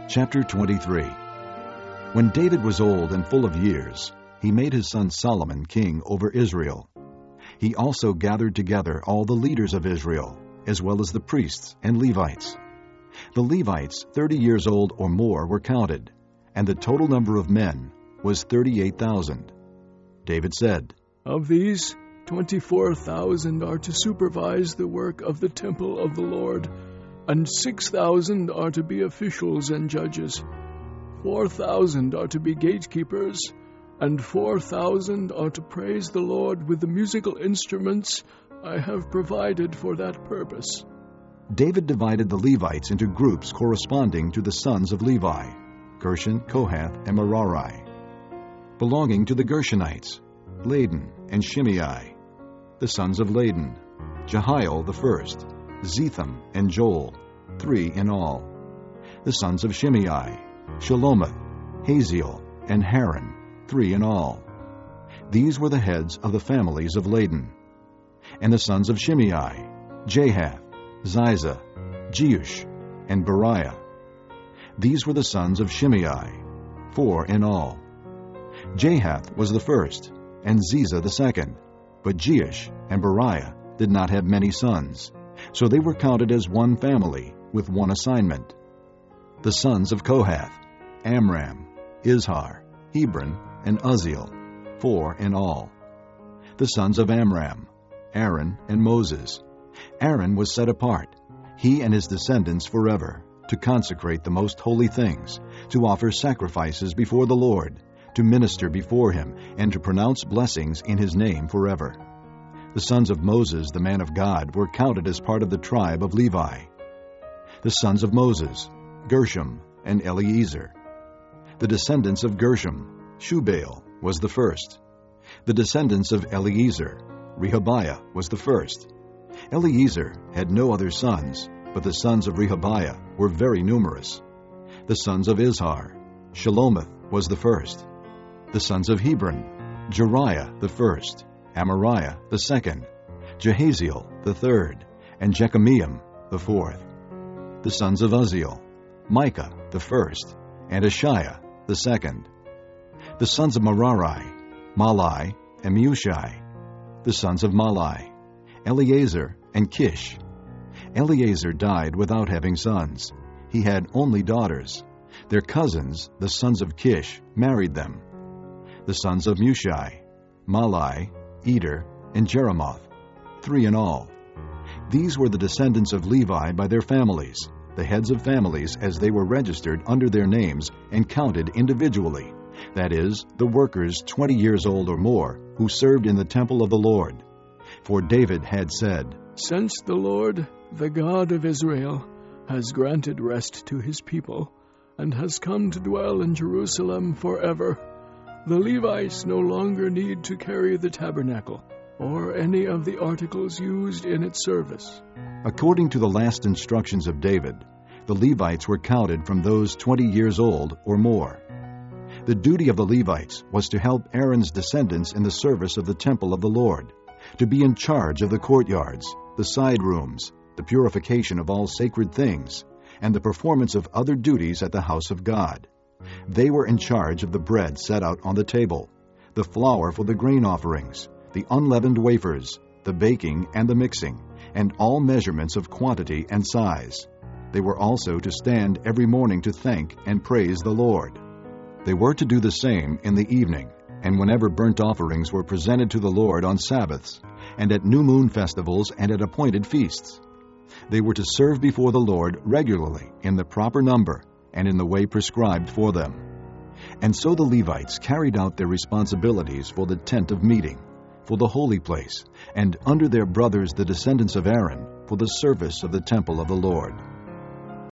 Chapter 23. When David was old and full of years, he made his son Solomon king over Israel. He also gathered together all the leaders of Israel, as well as the priests and Levites. The Levites, 30 years old or more, were counted, and the total number of men was 38,000. David said, "Of these, 24,000 are to supervise the work of the temple of the Lord, and 6,000 are to be officials and judges. 4,000 are to be gatekeepers, and 4,000 are to praise the Lord with the musical instruments I have provided for that purpose." David divided the Levites into groups corresponding to the sons of Levi, Gershon, Kohath, and Merari. Belonging to the Gershonites, Laden and Shimei. The sons of Laden, Jehiel the first, Zetham and Joel, 3 in all. The sons of Shimei, Shelomoth, Haziel, and Haran, 3 in all. These were the heads of the families of Laden. And the sons of Shimei, Jahath, Ziza, Jeush, and Beriah. These were the sons of Shimei, 4 in all. Jahath was the first, and Ziza the second, but Jeush and Beriah did not have many sons, so they were counted as one family with one assignment. The sons of Kohath, Amram, Izhar, Hebron, and Uzziel, 4 in all. The sons of Amram, Aaron and Moses. Aaron was set apart, he and his descendants forever, to consecrate the most holy things, to offer sacrifices before the Lord, to minister before him, and to pronounce blessings in his name forever. The sons of Moses, the man of God, were counted as part of the tribe of Levi. The sons of Moses, Gershom and Eleazar. The descendants of Gershom, Shubael was the first. The descendants of Eleazar, Rehabiah was the first. Eleazar had no other sons, but the sons of Rehabiah were very numerous. The sons of Izhar, Shelomoth was the first. The sons of Hebron, Jeriah the first, Amariah the second, Jehaziel the third, and Jekameam the fourth. The sons of Uzziel, Micah the first, and Ashiah the second. The sons of Merari, Mahli and Mushi. The sons of Mahli, Eleazar and Kish. Eleazar died without having sons. He had only daughters. Their cousins, the sons of Kish, married them. The sons of Mushi, Mahli, Eder, and Jeremoth, 3 in all. These were the descendants of Levi by their families, the heads of families as they were registered under their names and counted individually, that is, the workers 20 years old or more who served in the temple of the Lord. For David had said, "Since the Lord, the God of Israel, has granted rest to his people, and has come to dwell in Jerusalem forever, the Levites no longer need to carry the tabernacle, or any of the articles used in its service." According to the last instructions of David, the Levites were counted from those 20 years old or more. The duty of the Levites was to help Aaron's descendants in the service of the temple of the Lord, to be in charge of the courtyards, the side rooms, the purification of all sacred things, and the performance of other duties at the house of God. They were in charge of the bread set out on the table, the flour for the grain offerings, the unleavened wafers, the baking and the mixing, and all measurements of quantity and size. They were also to stand every morning to thank and praise the Lord. They were to do the same in the evening, and whenever burnt offerings were presented to the Lord on Sabbaths, and at new moon festivals and at appointed feasts. They were to serve before the Lord regularly in the proper number and in the way prescribed for them. And so the Levites carried out their responsibilities for the tent of meeting, for the holy place, and under their brothers the descendants of Aaron, for the service of the temple of the Lord.